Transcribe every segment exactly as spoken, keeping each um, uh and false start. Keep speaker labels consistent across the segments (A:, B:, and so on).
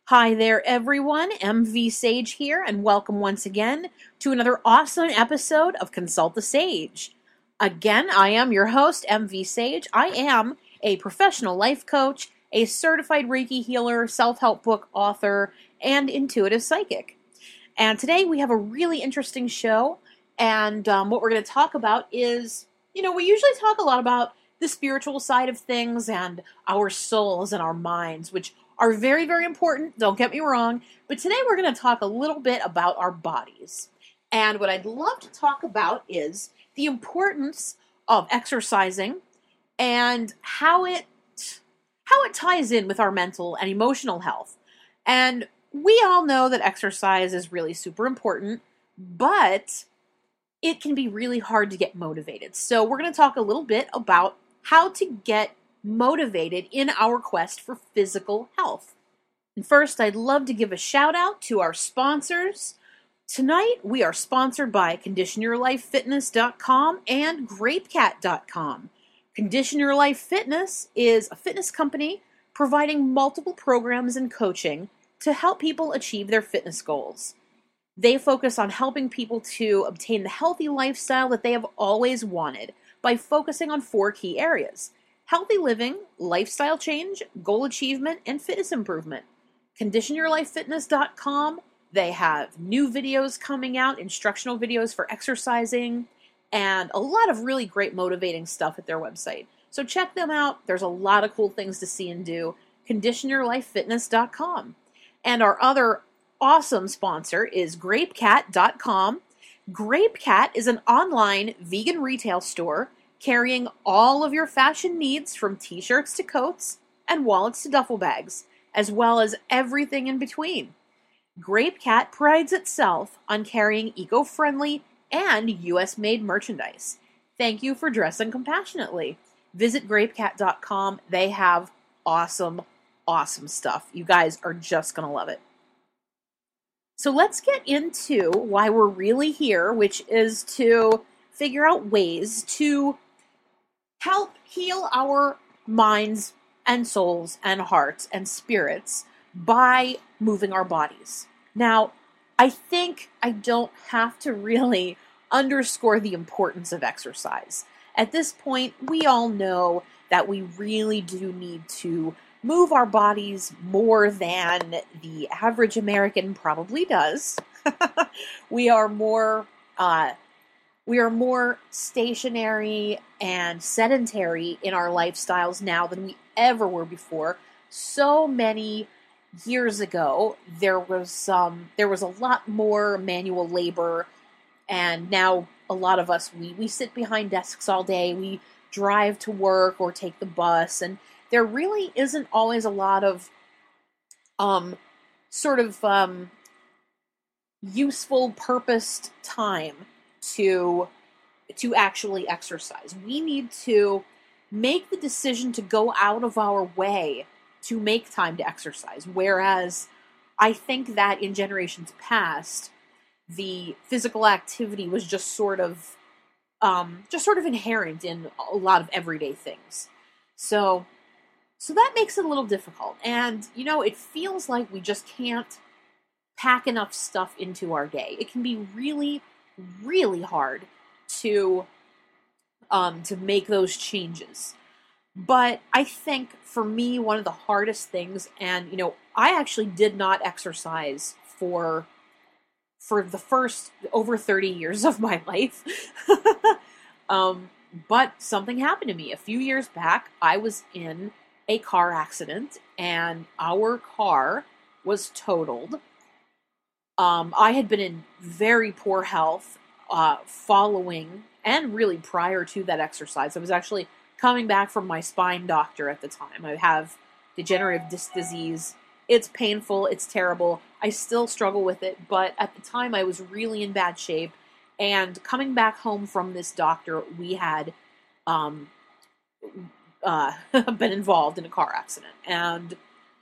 A: Hi there, everyone. M V Sage here, and welcome once again to another awesome episode of Consult the Sage. Again, I am your host, M V Sage. I am a professional life coach, a certified Reiki healer, self help book author, and intuitive psychic. And today we have a really interesting show, and um, what we're going to talk about is you know, we usually talk a lot about the spiritual side of things and our souls and our minds, which are very, very important. Don't get me wrong. But today we're going to talk a little bit about our bodies. And what I'd love to talk about is the importance of exercising and how it how it ties in with our mental and emotional health. And we all know that exercise is really super important, but it can be really hard to get motivated. So we're going to talk a little bit about how to get motivated in our quest for physical health. And first, I'd love to give a shout out to our sponsors. Tonight, we are sponsored by condition your life fitness dot com and grape cat dot com. Condition Your Life Fitness is a fitness company providing multiple programs and coaching to help people achieve their fitness goals. They focus on helping people to obtain the healthy lifestyle that they have always wanted by focusing on four key areas: healthy living, lifestyle change, goal achievement, and fitness improvement. condition your life fitness dot com, they have new videos coming out, instructional videos for exercising, and a lot of really great motivating stuff at their website. So check them out. There's a lot of cool things to see and do. condition your life fitness dot com. And our other awesome sponsor is grape cat dot com. GrapeCat is an online vegan retail store carrying all of your fashion needs from t-shirts to coats and wallets to duffel bags, as well as everything in between. GrapeCat prides itself on carrying eco-friendly and U S-made merchandise. Thank you for dressing compassionately. Visit grape cat dot com. They have awesome, awesome stuff. You guys are just going to love it. So let's get into why we're really here, which is to figure out ways to help heal our minds and souls and hearts and spirits by moving our bodies. Now, I think I don't have to really underscore the importance of exercise. At this point, we all know that we really do need to move our bodies more than the average American probably does. we are more uh, we are more stationary and sedentary in our lifestyles now than we ever were before. So many years ago, there was um, there was a lot more manual labor, and now a lot of us we we sit behind desks all day. We drive to work or take the bus, and there really isn't always a lot of um, sort of um, useful, purposed time to to actually exercise. We need to make the decision to go out of our way to make time to exercise. Whereas I think that in generations past, the physical activity was just sort of um, just sort of inherent in a lot of everyday things. So. So that makes it a little difficult. And, you know, it feels like we just can't pack enough stuff into our day. It can be really, really hard to um, to make those changes. But I think for me, one of the hardest things, and, you know, I actually did not exercise for for the first over thirty years of my life. um, but something happened to me. A few years back, I was in a car accident, and our car was totaled. Um, I had been in very poor health uh, following and really prior to that exercise. I was actually coming back from my spine doctor at the time. I have degenerative disc disease. It's painful. It's terrible. I still struggle with it, but at the time I was really in bad shape. And coming back home from this doctor, we had um, Uh, been involved in a car accident, and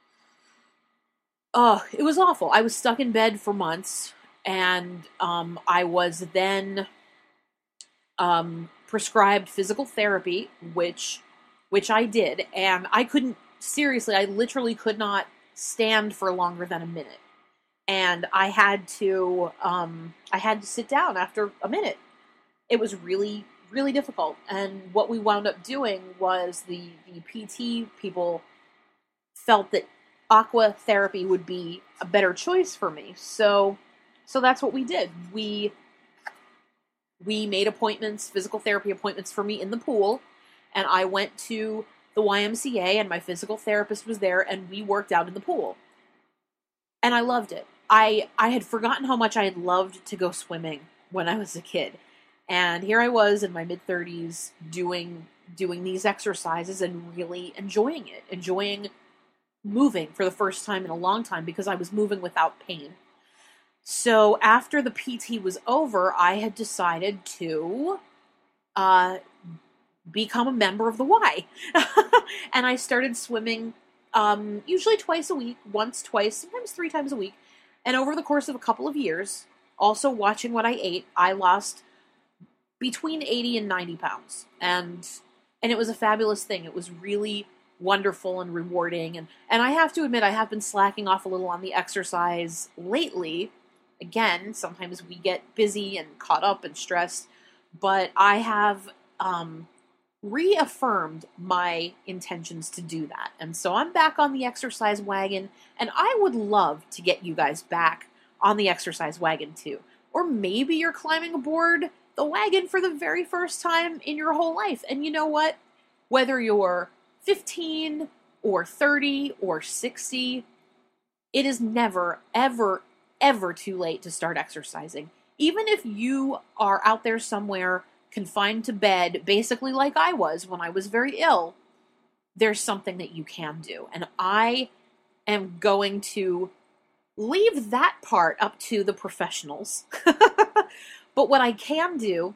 A: uh, it was awful. I was stuck in bed for months, and um, I was then um, prescribed physical therapy, which which I did, and I couldn't seriously. I literally could not stand for longer than a minute. And I had to, um, I had to sit down after a minute. It was really, really difficult. And what we wound up doing was the, the P T people felt that aqua therapy would be a better choice for me. So, so that's what we did. We, we made appointments, physical therapy appointments for me in the pool. And I went to the Y M C A and my physical therapist was there and we worked out in the pool. And I loved it. I, I had forgotten how much I had loved to go swimming when I was a kid. And here I was in my mid-thirties doing doing these exercises and really enjoying it. Enjoying moving for the first time in a long time because I was moving without pain. So after the P T was over, I had decided to uh, become a member of the Y. And I started swimming um, usually twice a week, once, twice, sometimes three times a week. And over the course of a couple of years, also watching what I ate, I lost between eighty and ninety pounds. And and it was a fabulous thing. It was really wonderful and rewarding. And, and I have to admit, I have been slacking off a little on the exercise lately. Again, sometimes we get busy and caught up and stressed. But I have um, reaffirmed my intentions to do that. And so I'm back on the exercise wagon. And I would love to get you guys back on the exercise wagon too. Or maybe you're climbing aboard the wagon for the very first time in your whole life. And you know what? Whether you're fifteen or thirty or sixty, it is never, ever, ever too late to start exercising. Even if you are out there somewhere confined to bed, basically like I was when I was very ill, there's something that you can do. And I am going to leave that part up to the professionals. But what I can do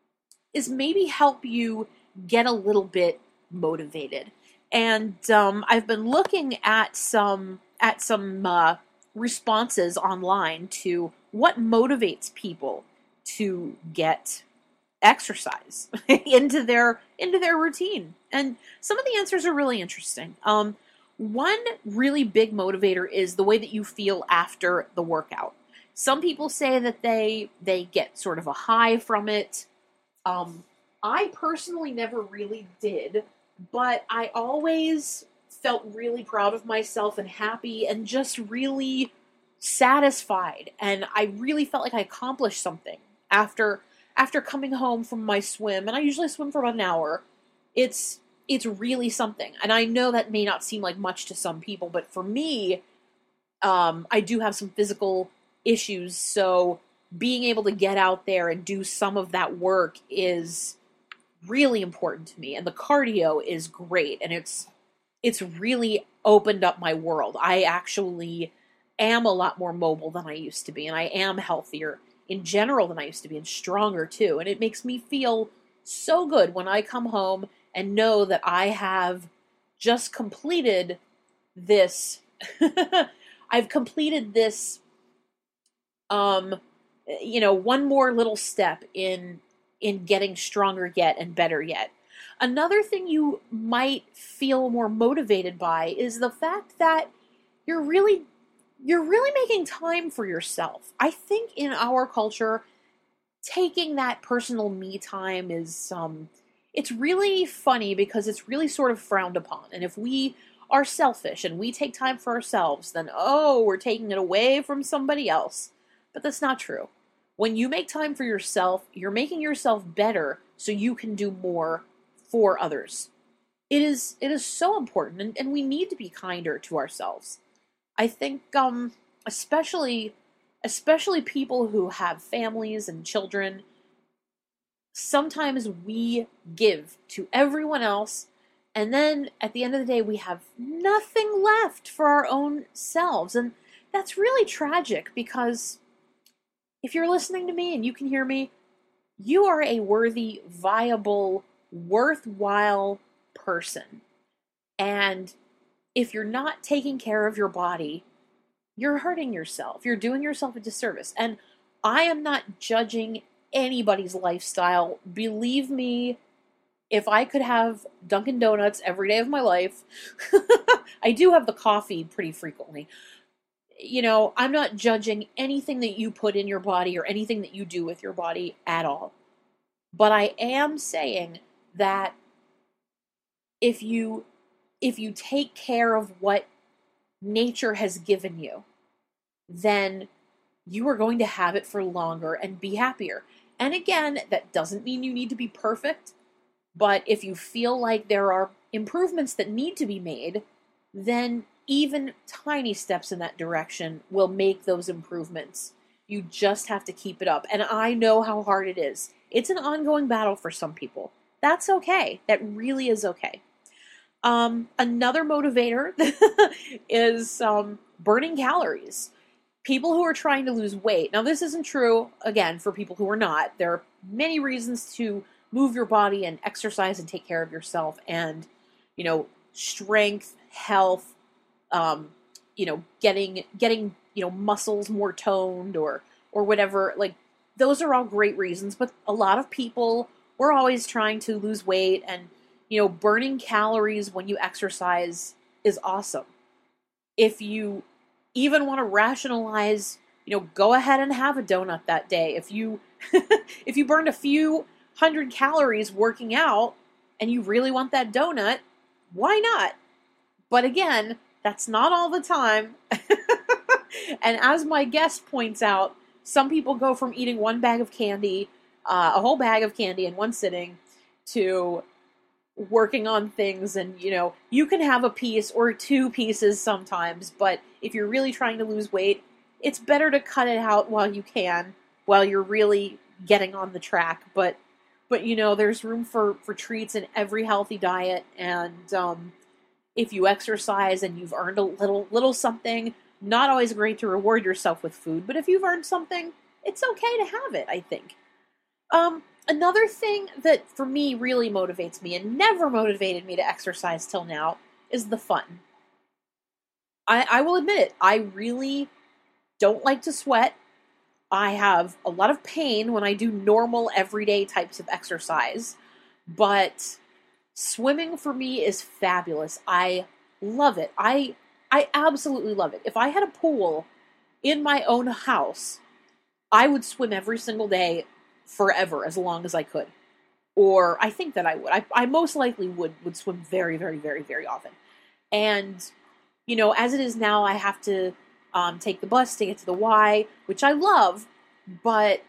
A: is maybe help you get a little bit motivated. And um, I've been looking at some at some uh, responses online to what motivates people to get exercise into their into their routine. And some of the answers are really interesting. Um, one really big motivator is the way that you feel after the workout. Some people say that they they get sort of a high from it. Um, I personally never really did, but I always felt really proud of myself and happy and just really satisfied. And I really felt like I accomplished something after after coming home from my swim. And I usually swim for about an hour. It's it's really something. And I know that may not seem like much to some people, but for me, um, I do have some physical issues, so being able to get out there and do some of that work is really important to me. And the cardio is great, and it's it's really opened up my world. I actually am a lot more mobile than I used to be, and I am healthier in general than I used to be, and stronger too. And it makes me feel so good when I come home and know that I have just completed this I've completed this um you know, one more little step in in getting stronger yet and better yet. Another thing you might feel more motivated by is the fact that you're really you're really making time for yourself. I think in our culture, taking that personal me time is um it's really funny because it's really sort of frowned upon. And if we are selfish and we take time for ourselves, then oh, we're taking it away from somebody else. But that's not true. When you make time for yourself, you're making yourself better so you can do more for others. It is it is so important, and, and we need to be kinder to ourselves. I think um especially especially people who have families and children, sometimes we give to everyone else, and then at the end of the day we have nothing left for our own selves. And that's really tragic, because if you're listening to me and you can hear me, you are a worthy, viable, worthwhile person. And if you're not taking care of your body, you're hurting yourself. You're doing yourself a disservice. And I am not judging anybody's lifestyle. Believe me, If I could have Dunkin' Donuts every day of my life, I do have the coffee pretty frequently. You know, I'm not judging anything that you put in your body or anything that you do with your body at all. But I am saying that if you if you take care of what nature has given you, then you are going to have it for longer and be happier. And again, that doesn't mean you need to be perfect, but if you feel like there are improvements that need to be made, then even tiny steps in that direction will make those improvements. You just have to keep it up. And I know how hard it is. It's an ongoing battle for some people. That's okay. That really is okay. Um, another motivator is um, burning calories. People who are trying to lose weight. Now, this isn't true, again, for people who are not. There are many reasons to move your body and exercise and take care of yourself. And, you know, strength, health, um, you know, getting, getting, you know, muscles more toned or, or whatever. Like, those are all great reasons. But a lot of people, we're always trying to lose weight, and, you know, burning calories when you exercise is awesome. If you even want to rationalize, you know, go ahead and have a donut that day. If you if you burned a few hundred calories working out and you really want that donut, why not? But again, that's not all the time. And as my guest points out, some people go from eating one bag of candy, uh, a whole bag of candy in one sitting, to working on things. And, you know, you can have a piece or two pieces sometimes, but if you're really trying to lose weight, it's better to cut it out while you can, while you're really getting on the track. But, but you know, there's room for, for treats in every healthy diet. And um, if you exercise and you've earned a little, little something, not always great to reward yourself with food, but if you've earned something, it's okay to have it, I think. Um, Another thing that for me really motivates me and never motivated me to exercise till now is the fun. I, I will admit it. I really don't like to sweat. I have a lot of pain when I do normal everyday types of exercise, but swimming for me is fabulous. I love it. I I absolutely love it. If I had a pool in my own house, I would swim every single day forever, as long as I could. Or I think that I would. I, I most likely would would swim very, very, very, very often. And, you know, as it is now, I have to um, take the bus to get to the Y, which I love, but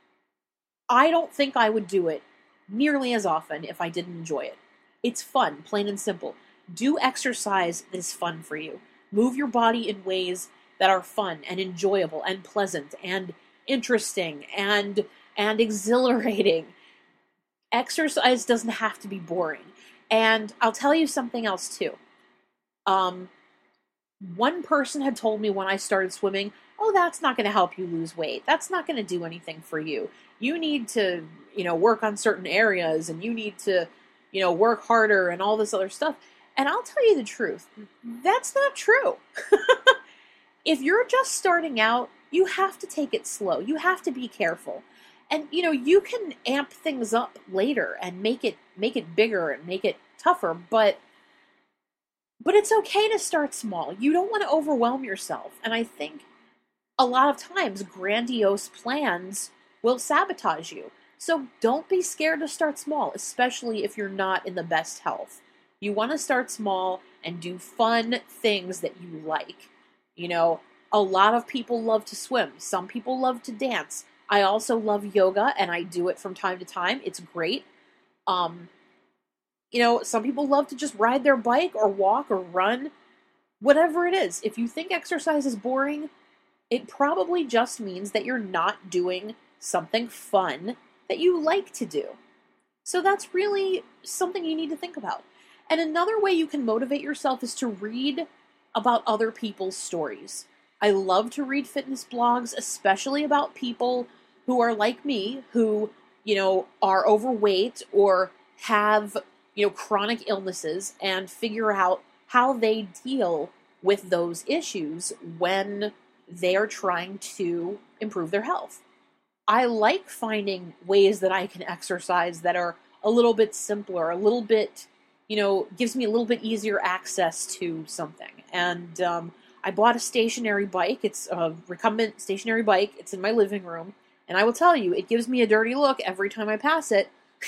A: I don't think I would do it nearly as often if I didn't enjoy it. It's fun, plain and simple. Do exercise that is fun for you. Move your body in ways that are fun and enjoyable and pleasant and interesting and and exhilarating. Exercise doesn't have to be boring. And I'll tell you something else too. Um, one person had told me when I started swimming, oh, that's not going to help you lose weight. That's not going to do anything for you. You need to, you know, work on certain areas, and you need to, you know, work harder and all this other stuff. And I'll tell you the truth. That's not true. If you're just starting out, you have to take it slow. You have to be careful. And, you know, you can amp things up later and make it make it bigger and make it tougher, but but it's okay to start small. You don't want to overwhelm yourself. And I think a lot of times grandiose plans will sabotage you. So don't be scared to start small, especially if you're not in the best health. You want to start small and do fun things that you like. You know, a lot of people love to swim. Some people love to dance. I also love yoga, and I do it from time to time. It's great. Um, you know, some people love to just ride their bike or walk or run. Whatever it is, if you think exercise is boring, it probably just means that you're not doing something fun that you like to do. So that's really something you need to think about. And another way you can motivate yourself is to read about other people's stories. I love to read fitness blogs, especially about people who are like me, who, you know, are overweight or have, you know, chronic illnesses, and figure out how they deal with those issues when they are trying to improve their health. I like finding ways that I can exercise that are a little bit simpler, a little bit, you know, gives me a little bit easier access to something. And um, I bought a stationary bike. It's a recumbent stationary bike. It's in my living room. And I will tell you, it gives me a dirty look every time I pass it.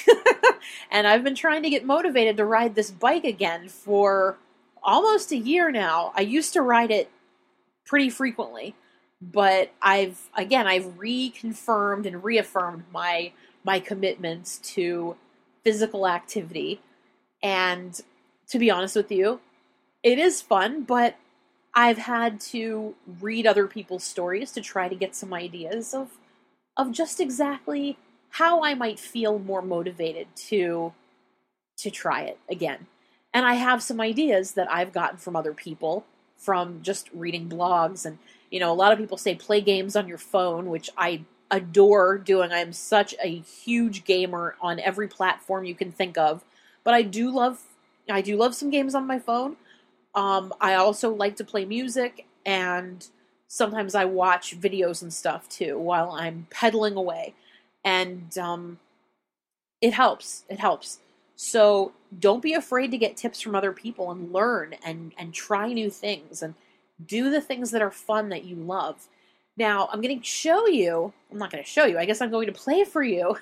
A: And I've been trying to get motivated to ride this bike again for almost a year now. I used to ride it pretty frequently, but I've, again, I've reconfirmed and reaffirmed my my commitments to physical activity. And to be honest with you, it is fun, but I've had to read other people's stories to try to get some ideas of of just exactly how I might feel more motivated to to try it again. And I have some ideas that I've gotten from other people, from just reading blogs. And, you know, a lot of people say play games on your phone, which I adore doing. I'm such a huge gamer on every platform you can think of. But I do love, I do love some games on my phone. Um, I also like to play music, and sometimes I watch videos and stuff too while I'm pedaling away. And um, it helps. It helps. So don't be afraid to get tips from other people and learn and, and try new things and do the things that are fun that you love. Now, I'm going to show you, I'm not going to show you, I guess I'm going to play for you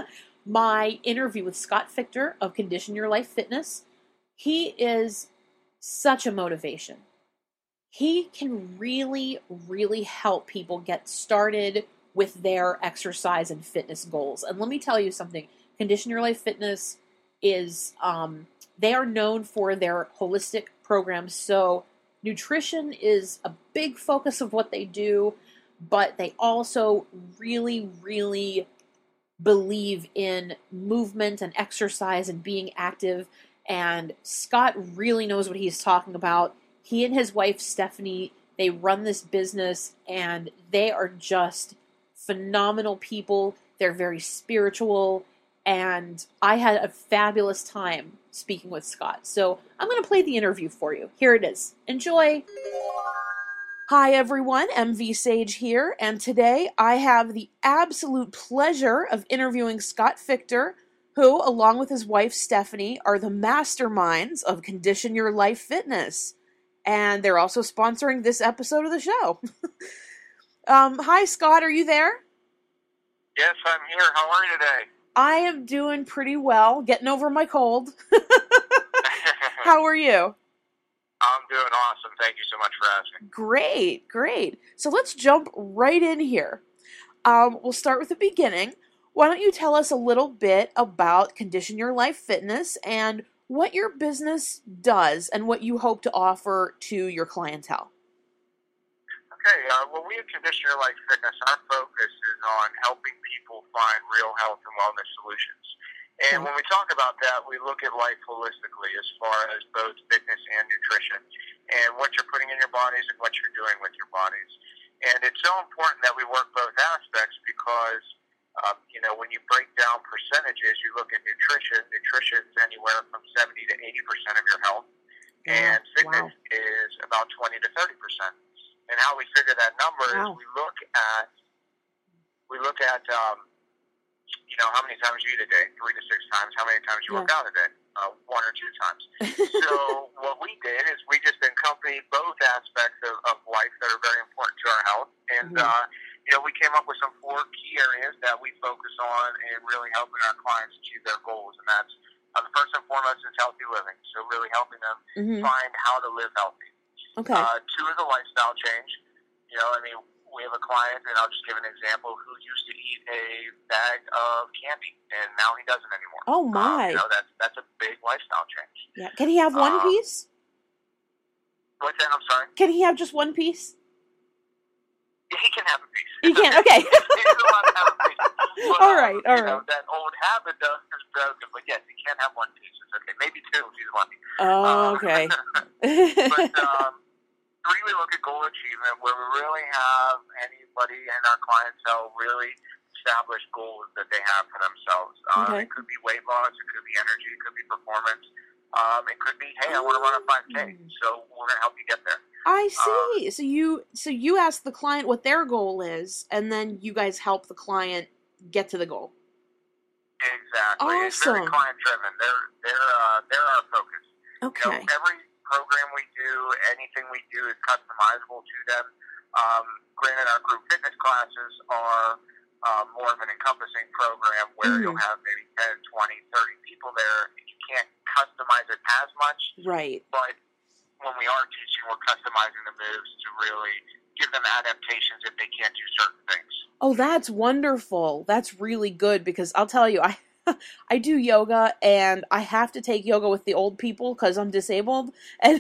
A: my interview with Scott Fichter of Condition Your Life Fitness. He is such a motivation. He can really, really help people get started with their exercise and fitness goals. And let me tell you something, Condition Your Life Fitness is, um, they are known for their holistic programs. So nutrition is a big focus of what they do, but they also really, really believe in movement and exercise and being active. And Scott really knows what he's talking about. He and his wife, Stephanie, they run this business, and they are just phenomenal people. They're very spiritual, and I had a fabulous time speaking with Scott. So I'm going to play the interview for you. Here it is. Enjoy. Hi, everyone. M V Sage here, and today I have the absolute pleasure of interviewing Scott Fichter, who, along with his wife, Stephanie, are the masterminds of Condition Your Life Fitness. And they're also sponsoring this episode of the show. um, hi, Scott. Are you there?
B: Yes, I'm here. How are you today?
A: I am doing pretty well, getting over my cold. How are you?
B: I'm doing awesome. Thank you so much for asking.
A: Great, great. So let's jump right in here. Um, we'll start with the beginning. Why don't you tell us a little bit about Condition Your Life Fitness and what your business does and what you hope to offer to your clientele?
B: Okay, uh, well, we at Condition Your Life Fitness, our focus is on helping people find real health and wellness solutions. And when we talk about that, we look at life holistically as far as both fitness and nutrition, and what you're putting in your bodies and what you're doing with your bodies. And it's so important that we work both aspects because, um, you know, when you break down percentages, you look at nutrition. Nutrition is anywhere from seventy to eighty percent of your health, and fitness wow. is about twenty to thirty percent. And how we figure that number wow. is we look at, we look at, um, you know, how many times you eat a day, three to six times, how many times you yeah. work out a day, uh, one or two times. So what we did is we just accompanied both aspects of, of life that are very important to our health. And, mm-hmm. uh, you know, we came up with some four key areas that we focus on in really helping our clients achieve their goals. And that's, uh, the first and foremost is healthy living. So really helping them mm-hmm. find how to live healthy. Okay. Uh, two is a lifestyle change. You know, I mean, we have a client, and I'll just give an example, who used to eat a bag of candy, and now he doesn't anymore.
A: Oh, my.
B: Um, you know, that's, that's a big lifestyle change.
A: Yeah. Can he have one um, piece?
B: What's that? I'm sorry?
A: Can he have just one piece?
B: Yeah, he can have a piece.
A: He can, okay.
B: He's allowed to have a piece. But,
A: all right, all
B: you
A: right.
B: Know, that old habit does is broken, but yes, he can have one piece. It's okay. Maybe two if he's lucky.
A: Oh, um, okay.
B: but, um, three, we look at goal achievement, where we really have anybody in our clientele really establish goals that they have for themselves. Um, okay. It could be weight loss, it could be energy, it could be performance. Um, it could be, hey, I want to run a five K, so we're going to help you get there.
A: I see. Um, so you so you ask the client what their goal is, and then you guys help the client get to the goal.
B: Exactly. It's very
A: Awesome.
B: client driven. They're they're uh, they're our focus. You know,
A: Okay.
B: every program we do, anything we do is customizable to them. Um, granted, our group fitness classes are uh, more of an encompassing program where
A: Mhm.
B: you'll have maybe ten, twenty, thirty people there. You can't customize it as much,
A: Right.
B: but when we are teaching, we're customizing the moves to really give them adaptations if they can't do certain things.
A: Oh, that's wonderful. That's really good because I'll tell you, I I do yoga and I have to take yoga with the old people because I'm disabled, and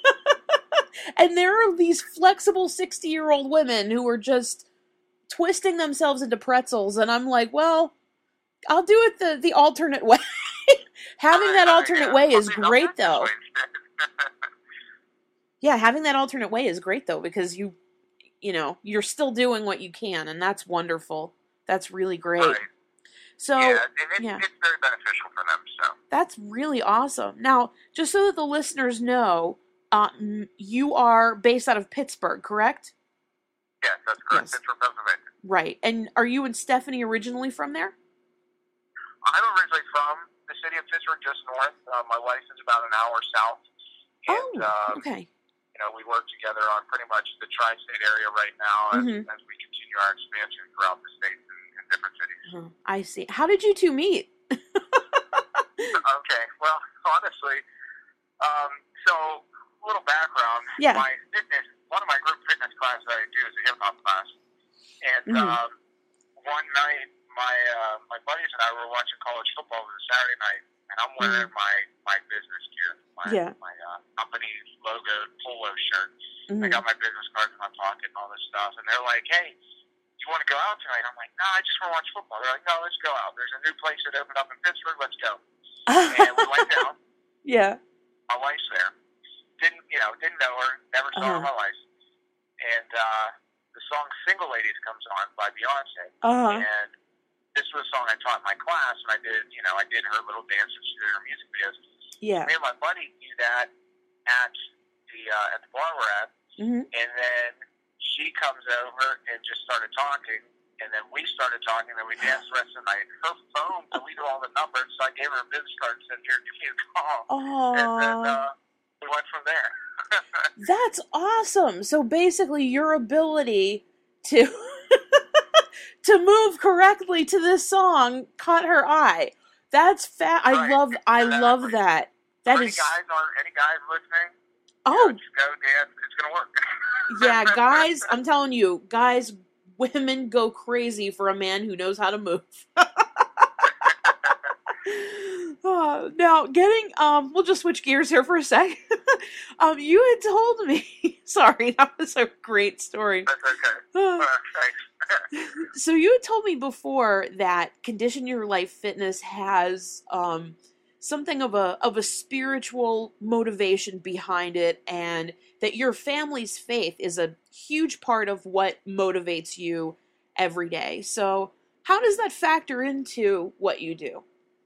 A: and there are these flexible sixty-year-old women who are just twisting themselves into pretzels, and I'm like, well, I'll do it the the alternate way. Having that alternate
B: yeah.
A: way is
B: I'll do-
A: great
B: I'll do it this
A: though.
B: way instead.
A: Yeah, having that alternate way is great though because you you know, you're still doing what you can, and that's wonderful. That's really great.
B: Right.
A: So,
B: yeah, and it's,
A: yeah.
B: it's very beneficial for them. So
A: That's really awesome. Now, just so that the listeners know, um, you are based out of Pittsburgh, correct?
B: yes, that's correct.
A: Yes.
B: It's from Pennsylvania.
A: Right. And are you and Stephanie originally from there?
B: I'm originally from the city of Pittsburgh, just north. Uh, my wife is about an hour south, and
A: Oh,
B: um,
A: okay.
B: you know we work together on pretty much the tri-state area right now as,
A: Mhm.
B: as we continue our expansion throughout the states and, and different cities.
A: Uh-huh. I see. How did you two meet?
B: Okay, well, honestly, um, so a little background.
A: Yeah.
B: My fitness, one of my group fitness classes I do is a hip hop class, and
A: Mhm.
B: um, one night my uh, my buddies and I were watching college football. It was a Saturday night, and I'm wearing my my business gear, my
A: Yeah.
B: my uh, company logo polo shirt. I
A: Mhm.
B: got my business cards in my pocket and all this stuff, and they're like, "Hey, you want to go out tonight?" I'm like, "No, I just want to watch football." They're like, "No, let's go out. There's a new place that opened up in Pittsburgh. Let's go." And we went down.
A: Yeah.
B: My wife's there. Didn't you know? Didn't know her. Never saw her in
A: Uh-huh.
B: my life. And uh, the song "Single Ladies" comes on by Beyonce.
A: Uh-huh.
B: And this was a song I taught in my class, and I did. You know, I did her little dances. She did her music videos.
A: Yeah.
B: Me and my buddy knew that at the uh, at the bar we're at,
A: Mhm.
B: and then she comes over and just started talking. And then we started talking, and then we danced the rest of the night. Her phone deleted all the numbers, so I gave her a business card and said, "Here, give me a call." And then
A: Aw.
B: uh, we went from there.
A: That's awesome. So basically your ability to to move correctly to this song caught her eye. That's fa- I
B: Right,
A: love I love
B: exactly.
A: that. That
B: any
A: is
B: guys are any guys listening?
A: Oh,
B: You know, just go dance. It's gonna work.
A: yeah, guys, I'm telling you, guys, women go crazy for a man who knows how to move. Uh, now, getting um, we'll just switch gears here for a sec. um, you had told me, sorry, that was a great story.
B: That's okay.
A: Uh,
B: Uh, thanks.
A: so you had told me before that Condition Your Life Fitness has um something of a of a spiritual motivation behind it, and that your family's faith is a huge part of what motivates you every day. So, how does that factor into what you do?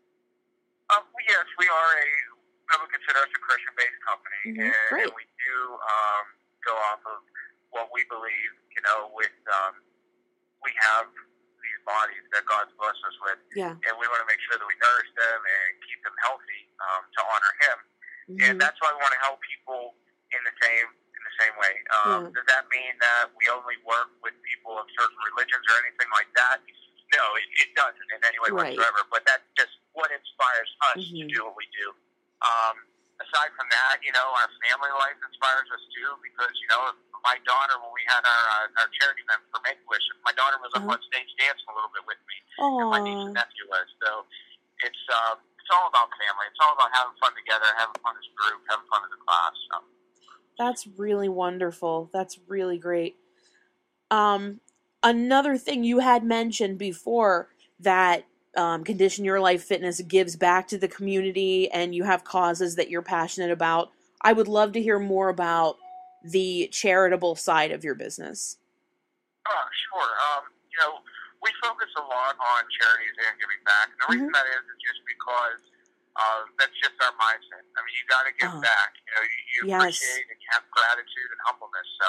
B: Um, yes, we are a, I would consider us a Christian-based company,
A: Mhm,
B: and,
A: great.
B: and we do um, go off of what we believe, you know, with, um, we have these bodies that God's blessed us with,
A: Yeah.
B: and we want to make sure that we nourish them and keep them healthy um, to honor Him.
A: Mhm.
B: And that's why we want to help people in the same in the same way. Um,
A: Yeah.
B: Does that mean that we only work with people of certain religions or anything like that? No, it, it doesn't in any way
A: Right.
B: whatsoever. But that's just what inspires us to
A: Mhm.
B: do what we do. Um, aside from that, you know, our family life inspires us too, because you know, my daughter, when we had our uh, our charity event for Make a Wish, my daughter was up
A: Uh-huh.
B: on stage dancing a little bit with me, and my niece and
A: Aw,
B: nephew was. So it's um, it's all about family. It's all about having fun together, having fun as a group, having fun as a class. So.
A: that's really wonderful. That's really great. Um, another thing you had mentioned before that um, Condition Your Life Fitness gives back to the community, and you have causes that you're passionate about. I would love to hear more about the charitable side of your business.
B: Oh, sure. Um, you know, we focus a lot on charities and giving back. And the reason
A: Mhm.
B: that is is just because uh, that's just our mindset. I mean, you got to give
A: Oh.
B: back. You know, you, you
A: Yes.
B: appreciate and you have gratitude and humbleness. So,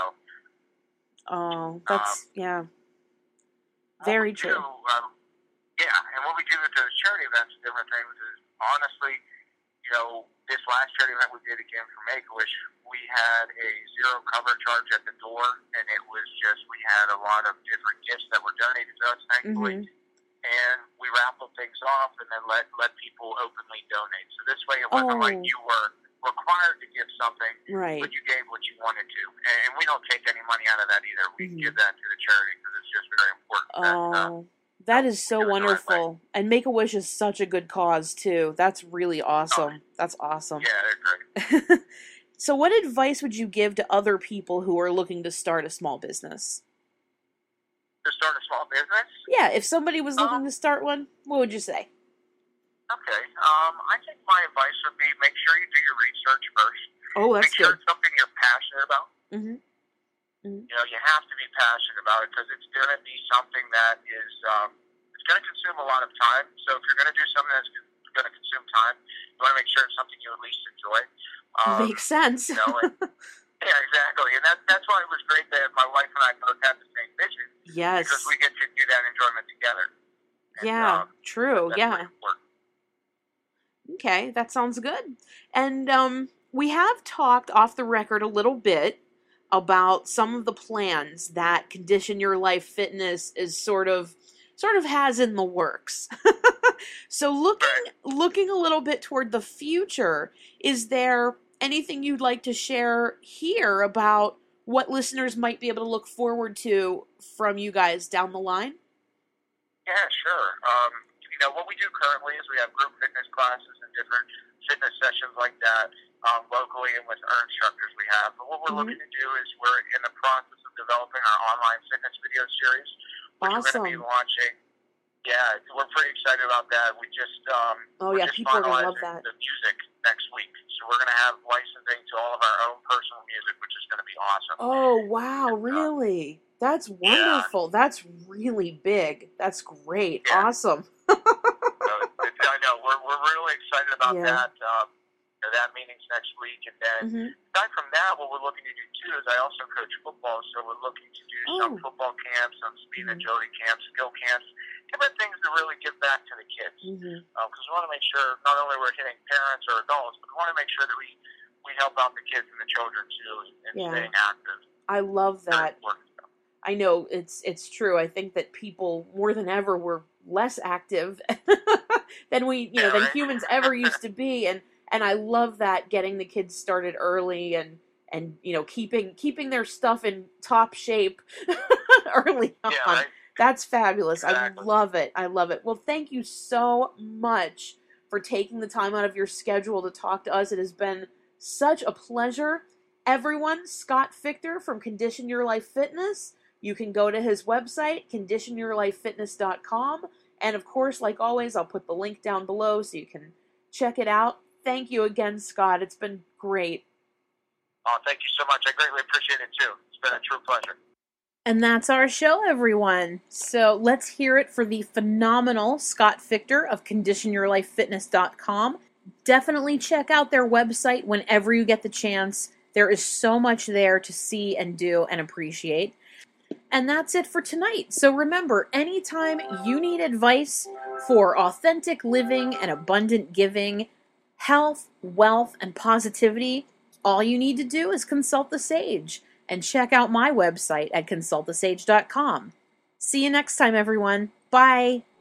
A: Oh, that's, yeah,
B: what
A: very
B: we
A: true.
B: do, um, yeah, and And what we do with those charity events and different things is, honestly, you know, this last charity event we did again for Make-A-Wish, we had a zero cover charge at the door, and it was just, we had a lot of different gifts that were donated to us, thankfully. Mm-hmm. And we raffled things off and then let let people openly donate. So this way it wasn't oh. like you were required to give something,
A: right.
B: but you gave what you wanted to. And we don't take any money out of that either. We mm-hmm. give that to the charity because it's just very important.
A: Oh,
B: that, uh,
A: that is so wonderful. Right, and Make-A-Wish is such a good cause, too. That's really awesome. Oh. That's awesome.
B: Yeah, they're great.
A: So what advice would you give to other people who are looking to start a small business?
B: To start a small business?
A: Yeah, if somebody was looking um, to start one, what would you say?
B: Okay, um, I think my advice would be make sure you do your research first.
A: Oh, that's
B: make sure
A: good.
B: it's something you're passionate about.
A: Mm-hmm. Mm-hmm.
B: You know, you have to be passionate about it because it's going to be something that is, um, it's going to consume a lot of time. So if you're going to do something that's going to consume time, you want to make sure it's something you at least enjoy. Um,
A: Makes sense.
B: You know, and, yeah, exactly. And that, that's why it was great that my wife and I both had the same vision.
A: Yes.
B: Because we get to do that enjoyment together. And,
A: yeah,
B: um,
A: true. Yeah. Okay, that sounds good. And um, we have talked off the record a little bit about some of the plans that Condition Your Life Fitness is sort of sort of has in the works. So looking right. looking a little bit toward the future, is there anything you'd like to share here about what listeners might be able to look forward to from you guys down the line?
B: Yeah, sure. Um, you know, what we do currently is we have group fitness classes and different fitness sessions like that um, locally and with our instructors we have. But what we're mm-hmm. looking to do is we're in the process of developing our online fitness video series, which
A: awesome.
B: we're going to be launching. Yeah, we're pretty excited about that. We just um,
A: oh
B: we're
A: yeah,
B: just
A: people are gonna love
B: finalizing
A: that.
B: the music next week, so we're going to have licensing to all of our own personal music, which is going to be awesome.
A: Oh wow, really? That's wonderful. Yeah. That's really big. That's great.
B: Yeah.
A: Awesome.
B: So it's, I know we're we're really excited about
A: yeah.
B: that. Um, you know, that meeting's next week, and then
A: mm-hmm.
B: aside from that, what we're looking to do too is I also coach football, so we're looking to do
A: oh.
B: some football camps, some speed
A: mm-hmm.
B: agility camps, skill camps. Different things to really give back to the kids, because
A: mm-hmm.
B: uh, we want to make sure not only we're hitting parents or adults, but we want to make sure that we, we help out the kids and the children too in
A: yeah.
B: staying active.
A: I love that. I know it's it's true. I think that people more than ever were less active than we you know
B: yeah,
A: than
B: right?
A: humans ever used to be, and and I love that getting the kids started early and and you know keeping keeping their stuff in top shape early on.
B: Yeah, right?
A: That's fabulous.
B: Exactly.
A: I love it. I love it. Well, thank you so much for taking the time out of your schedule to talk to us. It has been such a pleasure. Everyone, Scott Fichter from Condition Your Life Fitness. You can go to his website, condition your life fitness dot com. And of course, like always, I'll put the link down below so you can check it out. Thank you again, Scott. It's been great.
B: Oh, thank you so much. I greatly appreciate it too. It's been a true pleasure.
A: And that's our show, everyone. So let's hear it for the phenomenal Scott Fichter of condition your life fitness dot com. Definitely check out their website whenever you get the chance. There is so much there to see and do and appreciate. And that's it for tonight. So remember, anytime you need advice for authentic living and abundant giving, health, wealth, and positivity, all you need to do is consult the Sage. And check out my website at consult the sage dot com. See you next time, everyone. Bye.